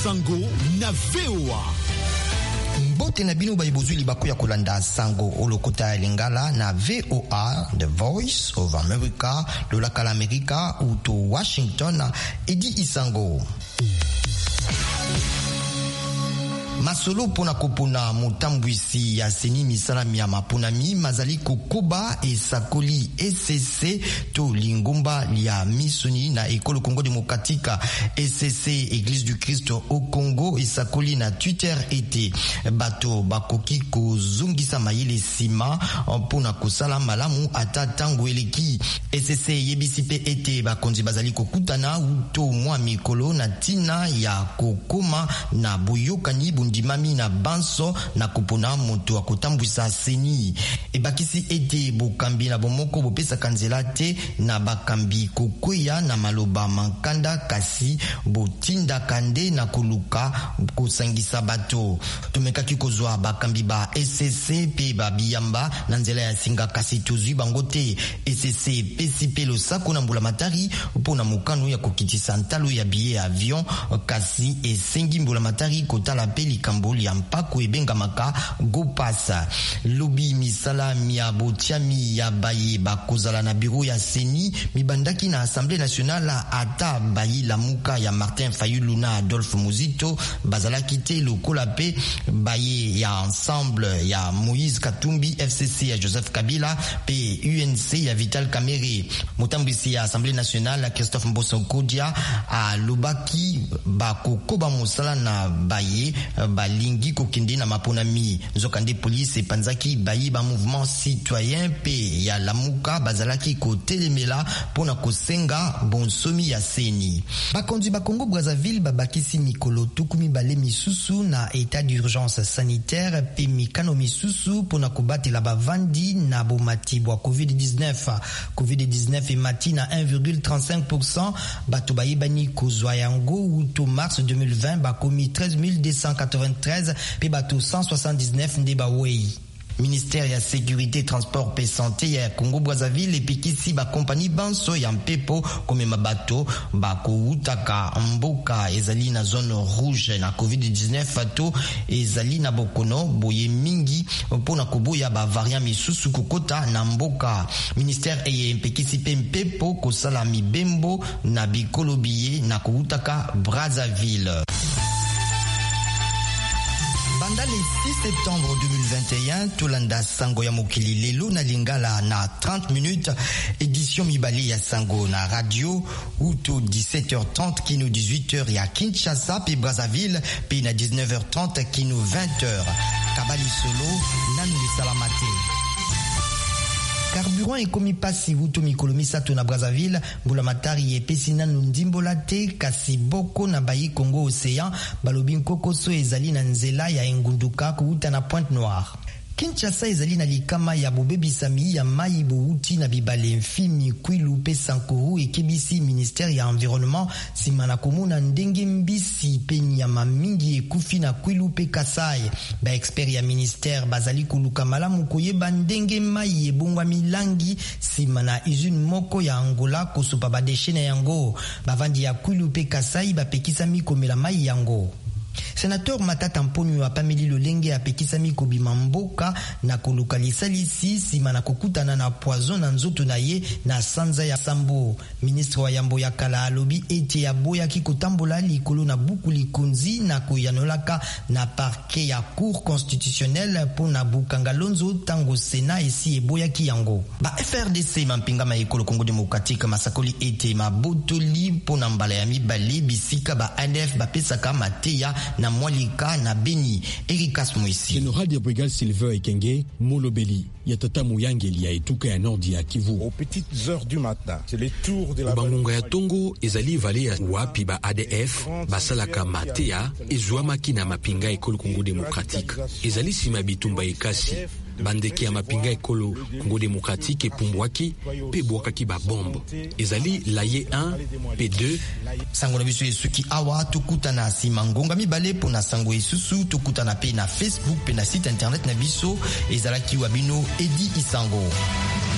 Sango na VOA. Mbote na bino baibozwi libaku ya kolanda Sango olokota ya lingala na VOA, The Voice of America, lolaka la Amerika uto Washington, Edi Isango. Masolo pona kopona mutambwisi ya seni misalami ya mapunami mazali kokoba esakoli ECC to lingomba lia misoni na ekolo Congo Demokratika. ECC Église du Christ au Congo esakoli na Twitter ete bato bakoki kozungisa mayele sima pona kosala malamu ata tango eleki. ECC yebisipe ete bakonzi bazali kokutana uto mwa mikolo na tina ya kokoma na boyokani ndimami na banso na kupona moto wa kotambwisa seni. Ebakisi ete bokambi na bomoko bopesa kanzela te na bakambi kokweya na maloba mankanda kasi botinda kande na koluka kosangisa bato. Tumekaki kozwa bakambi ba ECC pe ba biyamba na nzela ya singa kasi tozwi bango te. ECC pesi pe losako na mbula matari pona mokano ya kokitisa ntalo ya biye avion kasi esengi mbula matari kotala pe kamboli ya mpako ebengamaka gopasa. Lobi misala mia botiami ya baye bakozala na biro ya seni mibandaki na Assemblée nationale ata bayi la muka ya Martin Fayulu na Adolphe Muzito bazalaki te lokola pe baye ya ensemble ya Moïse Katumbi, FCC ya Joseph Kabila pe UNC ya Vital Kamerhe. Mutambwisi ya Assemblée nationale Christophe Mboso Kodia a lobaki bakokoba mosala na baye balingi kokende na maponami. Nzokande police panzaki bayi ba mouvement citoyen pe ya lamuka bazalaki kotelemela pona kosenga bonsomi ya seni. Bakonzi ba Congo Brazzaville babakisi mikolo tukumi bale misusu na état d'urgence sanitaire pe mikano misusu pona kobatela bavandi na bomati bwa COVID-19. COVID-19 emati na 1,35%. Bato bayebani kozwa yango uto mars 2020 bakomi 13,293 pe bato 179 ndeba wei. Ministère ya sécurité transport pe santé ya Congo Brazzaville epikisi ba compagnie banso ya mpepo komema bato bakoutaka mboka ezali na zone rouge na COVID-19 to ezali na bokono boye mingi pona koboya ba variant misusu kokota na mboka. Ministère eye epikisi pe mpepo kosala mibembo na bikolo biye na koutaka Brazzaville. Banda le 6 septembre 2021, Tolanda Sango ya mokili lelo na lingala na 30 minutes, édition mibale ya Sango na radio, uto 17h30 kino 18h ya Kinshasa pe Brazzaville, pe na 19h30 kino 20h. Kabali solo, nanu salamate. Carburant ekomi pasi wuto mikolo misato na Brazzaville, mbula matari epesi nanu ndimbola te kasi boko na bayi Congo Océan balobi nkokoso ezali na nzela ya engunduka kuuta na Pointe Noire. Kinshasa ezali na likama ya bobebisami ya mai bouti na bibale mfimi kwilu pe sankuru ekebisi ministère ya environnement simana komona ndenge mbisi pe nyama mingi ekufi na kwilu pe Kasai. Ba expert ya ministère bazali koluka malamu koyeba ndenge mai ebongwa milangi simana usine moko ya Angola kosopa ba déchets na yango. Bavandi ya kwilu pe Kasai bapekisami komela mai yango. Sénateur Matata Mponyo apameli lolenge apekisami kobima mboka na koluka lisalisi sima na kokutana na poison na nzoto na ye na sanza ya Sambo. Ministre wa Yambo ya Kala alobi ete ya boya ki kotambola likolo na buku likonzi na koyanolaka na parquet ya cour constitutionnelle pona bukanga lonzo tango Sénat esi eboya ki yango. Ba FRDC mampinga ma ekolo Congo Demokratika masakoli ete mabotoli pona mbala ya mibale bisika ba ADF bapesaka mateya na Mwalika na Beni. Erikas Moisi. Général de brigade Sylvain Ekenge Molobeli ya tata Muyangeli ya etuka ya Nord ya Kivu. Aux petites heures du matin, c'est les tours de la bangonga ya Tongo ezali vale ya wapi ba ADF basalaka mateya ezwamaki na mapinga ekolo Congo Démocratique. Ezali sima bitumba ekasi bandeki ya mapinga ekolo Congo Démocratique epumbwaki pe bwakaki ba bombe. Ezali laye 1 P2 sango na biso esuki awa tukutana sima ngonga mibale pona sango isusu tukutana pe na Facebook pe na site internet na biso ezalaki wabino Edi Isango.